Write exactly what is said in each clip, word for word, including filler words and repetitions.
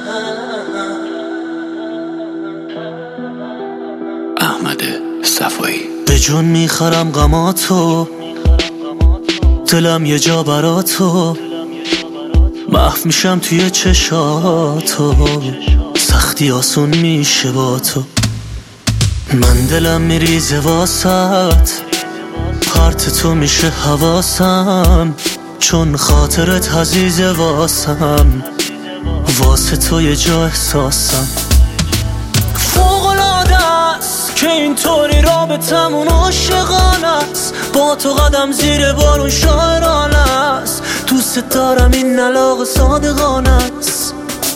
احمد صفایی. به جون میخرم غماتو، دلم یه جا براتو، محو میشم توی چشاتو، سختی آسون میشه با تو. من دلم میریزه واسط، پرت تو میشه حواسم، چون خاطرت عزیزه واسم، واسه تو یه جا احساسم. فوق‌العاده است که اینطوری رابطمون عاشقانه است، با تو قدم زیر بارون شاعرانه است، دوست دارم این علاقه صادقانه است.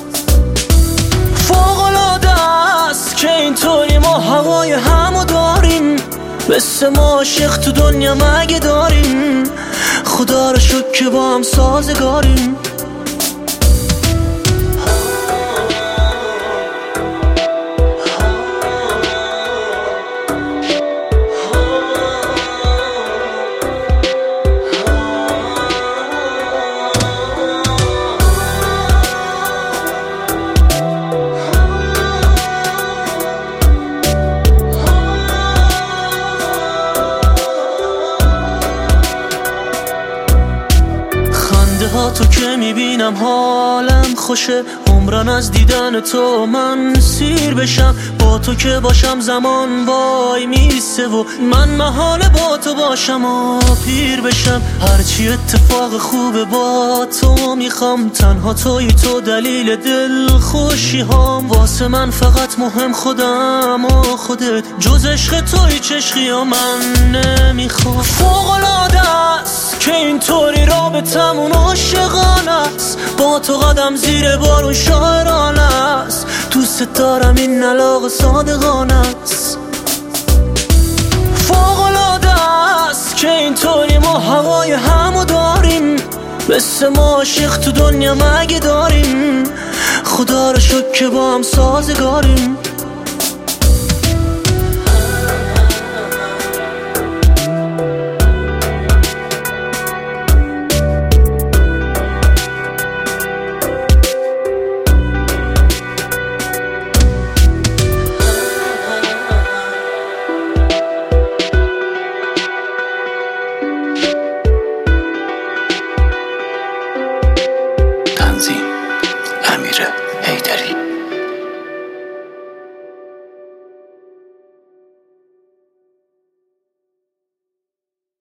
فوق‌العاده است که اینطوری ما هوای همو داریم، مثل ما عاشق تو دنیا مگه داریم، خدا رو شکر که با هم سازگاریم. تو که میبینم حالم خوشه، عمرن از دیدن تو من سیر بشم، با تو که باشم زمان وای میسه و من محاله با تو باشم و پیر بشم. هرچی اتفاق خوبه با تو میخوام، تنها توی تو دلیل دل خوشی هام، واسه من فقط مهم خودم و خودت، جز عشق توی چشقی ها من نمیخوام. فوق‌العاده است که اینطوری رابطمون عاشقانه است، با تو قدم زیر بارون شاعرانه است، دوست دارم این علاقه صادقانه است. فوق‌العاده است که اینطوری ما هوای همو داریم، مثل ما عاشق تو دنیا مگه داریم، خدا رو شکر که با هم سازگاریم. تنظیم امیر حیدری.